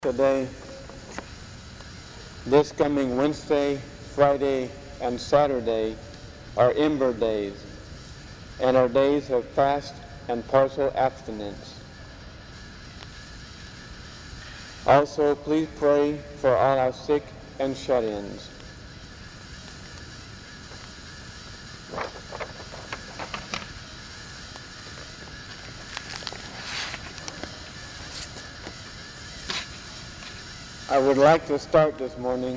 Today, this coming Wednesday, Friday, and Saturday are Ember Days and are days of fast and partial abstinence. Also, please pray for all our sick and shut-ins. I would like to start this morning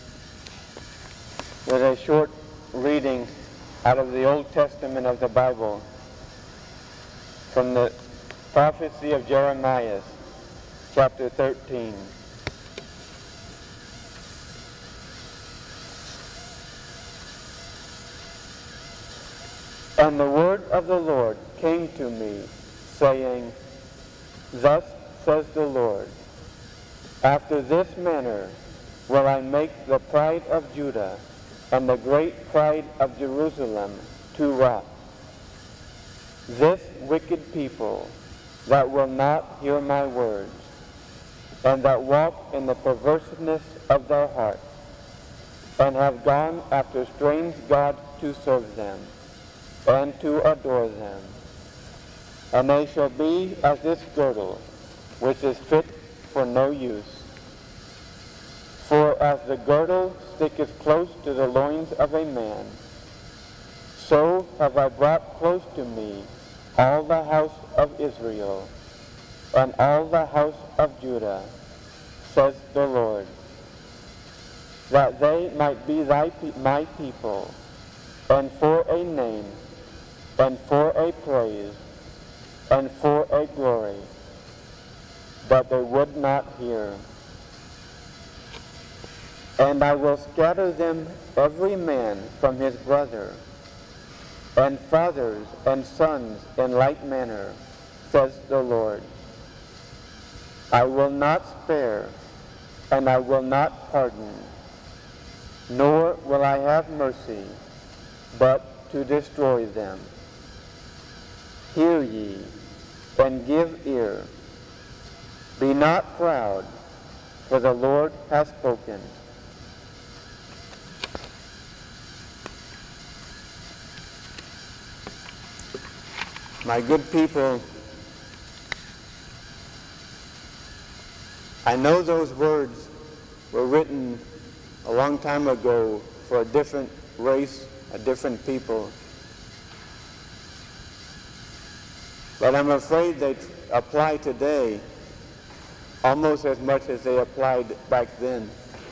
with a short reading out of the Old Testament of the Bible from the prophecy of Jeremiah, chapter 13. And the word of the Lord came to me, saying, Thus says the Lord, after this manner will I make the pride of Judah and the great pride of Jerusalem to wrath. This wicked people that will not hear my words, and that walk in the perverseness of their heart, and have gone after strange gods to serve them, and to adore them. And they shall be as this girdle, which is fit for no use. For as the girdle sticketh close to the loins of a man, so have I brought close to me all the house of Israel, and all the house of Judah, says the Lord, that they might be my people, and for a name, and for a praise, and for a glory, but they would not hear. And I will scatter them every man from his brother, and fathers and sons in like manner, says the Lord. I will not spare, and I will not pardon, nor will I have mercy, but to destroy them. Hear ye, and give ear. Be not proud, for the Lord hath spoken. My good people, I know those words were written a long time ago for a different race, a different people. But I'm afraid they apply today almost as much as they applied back then.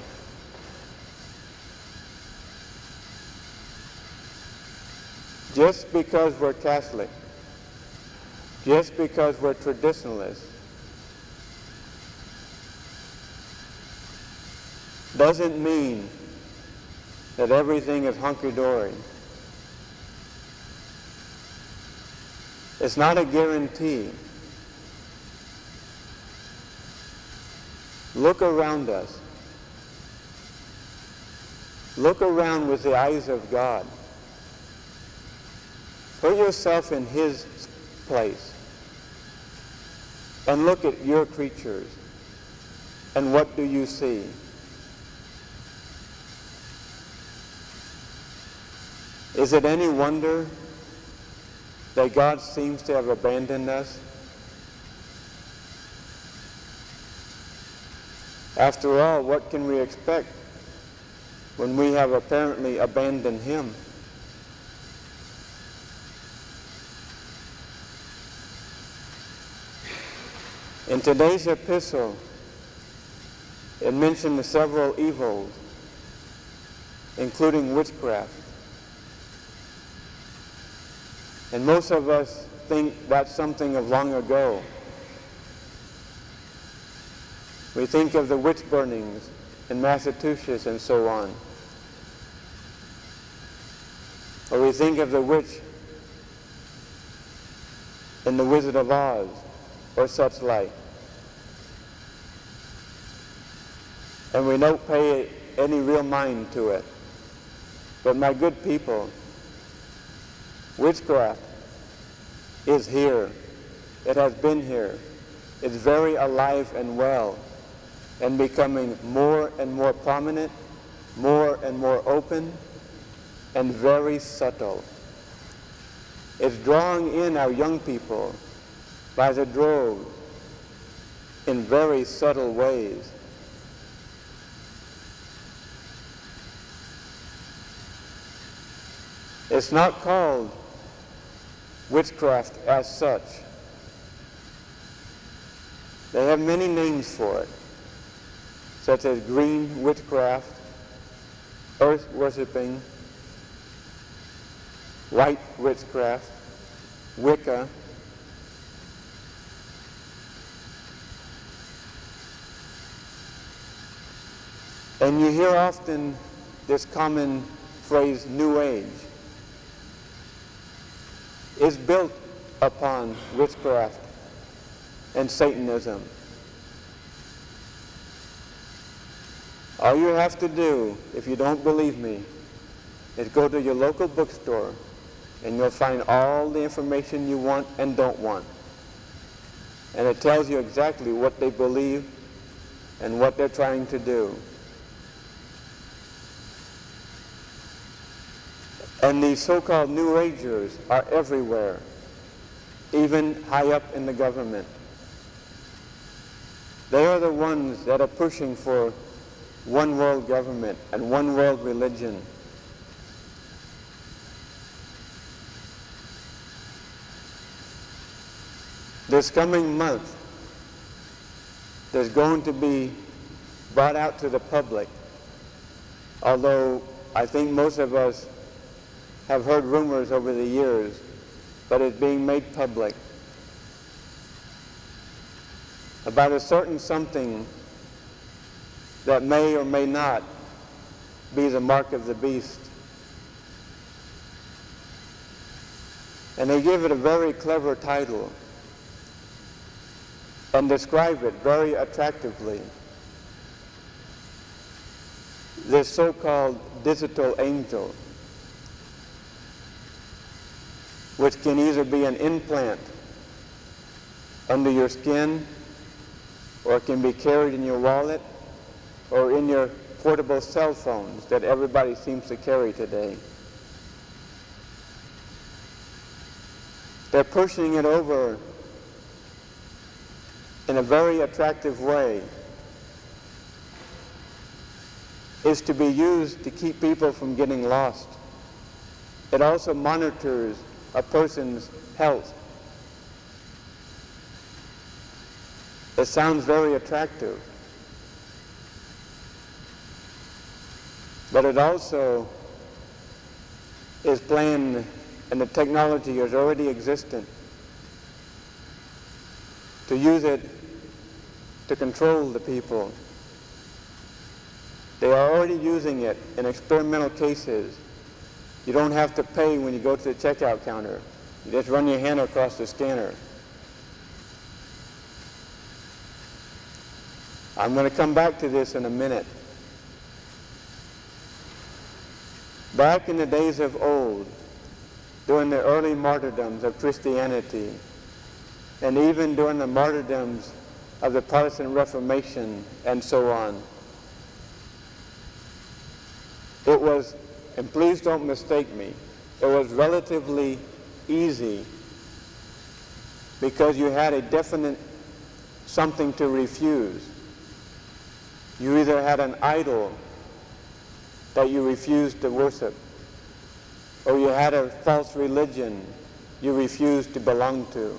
Just because we're Catholic, just because we're traditionalists, doesn't mean that everything is hunky-dory. It's not a guarantee. Look around us. Look around with the eyes of God. Put yourself in His place. And look at your creatures. And what do you see? Is it any wonder that God seems to have abandoned us? After all, what can we expect when we have apparently abandoned Him? In today's epistle, it mentioned several evils, including witchcraft. And most of us think that's something of long ago. We think of the witch burnings in Massachusetts and so on. Or we think of the witch in The Wizard of Oz, or such like. And we don't pay any real mind to it. But my good people, witchcraft is here. It has been here. It's very alive and well. and becoming more and more prominent, more and more open, and very subtle. It's drawing in our young people by the droves in very subtle ways. It's not called witchcraft as such. They have many names for it, such as green witchcraft, earth worshiping, white witchcraft, Wicca. And you hear often this common phrase, New Age. Is built upon witchcraft and Satanism. All you have to do, if you don't believe me, is go to your local bookstore and you'll find all the information you want and don't want. And it tells you exactly what they believe and what they're trying to do. And these so-called New Agers are everywhere, even high up in the government. They are the ones that are pushing for one world government and one world religion. This coming month, there's going to be brought out to the public, although I think most of us have heard rumors over the years, but it's being made public about a certain something that may or may not be the mark of the beast. And they give it a very clever title and describe it very attractively. This so-called digital angel, which can either be an implant under your skin, or it can be carried in your wallet, or in your portable cell phones that everybody seems to carry today. They're pushing it over in a very attractive way. It's to be used to keep people from getting lost. It also monitors a person's health. It sounds very attractive, but it also is planned, and the technology is already existent, to use it to control the people. They are already using it in experimental cases. You don't have to pay when you go to the checkout counter. You just run your hand across the scanner. I'm going to come back to this in a minute. Back in the days of old, during the early martyrdoms of Christianity, and even during the martyrdoms of the Protestant Reformation and so on, it was, and please don't mistake me, it was relatively easy because you had a definite something to refuse. You either had an idol that you refused to worship, or you had a false religion you refused to belong to.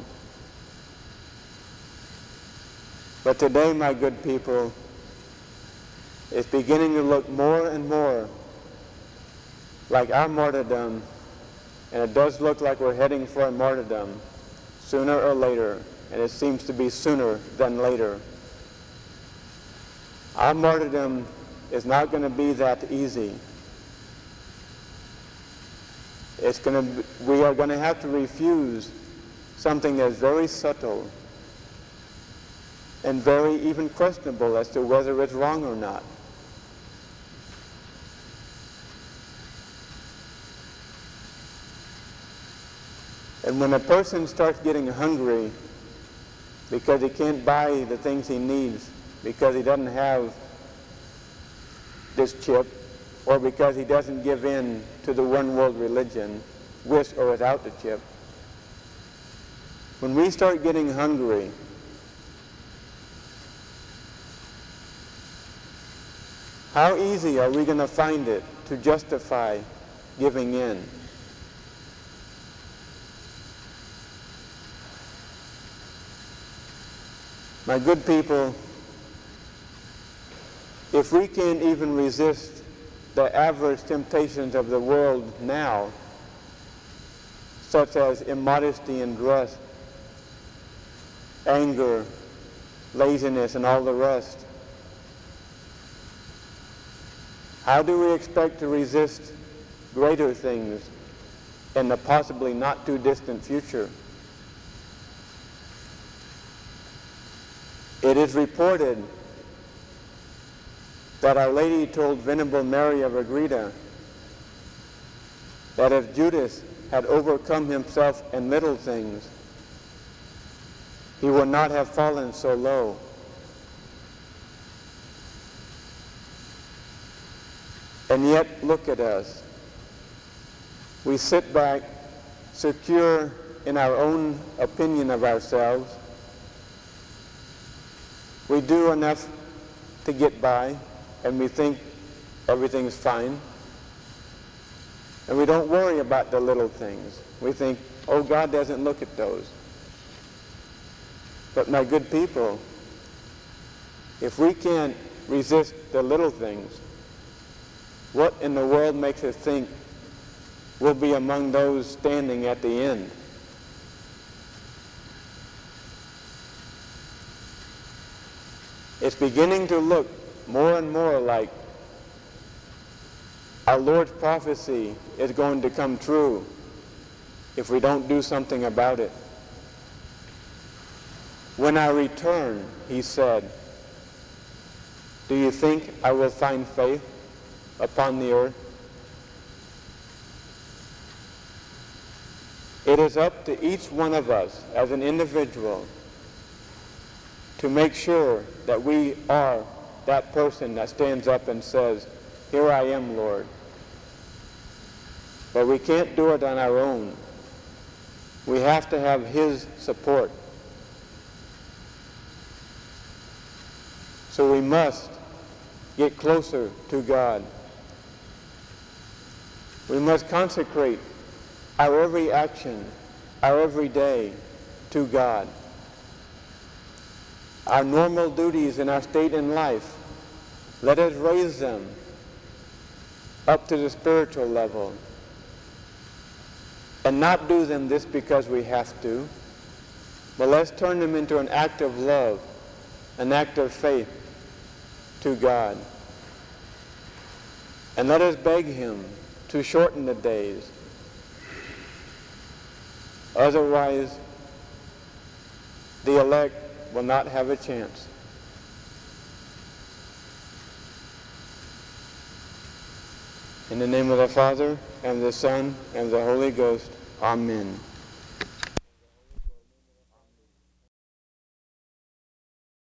But today, my good people, it's beginning to look more and more like our martyrdom, and it does look like we're heading for a martyrdom sooner or later, and it seems to be sooner than later. Our martyrdom is not going to be that easy. We are going to have to refuse something that's very subtle and very even questionable as to whether it's wrong or not. And when a person starts getting hungry because he can't buy the things he needs because he doesn't have this chip, or because he doesn't give in to the one world religion, with or without the chip. When we start getting hungry, how easy are we going to find it to justify giving in? My good people, if we can't even resist the average temptations of the world now, such as immodesty and dress, anger, laziness, and all the rest, how do we expect to resist greater things in the possibly not too distant future? It is reported that Our Lady told Venerable Mary of Agreda that if Judas had overcome himself in little things, he would not have fallen so low. And yet, look at us. We sit back, secure in our own opinion of ourselves. We do enough to get by, and we think everything's fine. And we don't worry about the little things. We think, oh, God doesn't look at those. But my good people, if we can't resist the little things, what in the world makes us think we'll be among those standing at the end? It's beginning to look more and more like our Lord's prophecy is going to come true if we don't do something about it. When I return, he said, do you think I will find faith upon the earth? It is up to each one of us as an individual to make sure that we are that person that stands up and says, here I am, Lord. But we can't do it on our own. We have to have his support. So we must get closer to God. We must consecrate our every action, our every day to God. Our normal duties in our state in life, let us raise them up to the spiritual level and not do them just because we have to, but let's turn them into an act of love, an act of faith to God. And let us beg him to shorten the days. Otherwise, the elect will not have a chance. In the name of the Father, and the Son, and the Holy Ghost, Amen.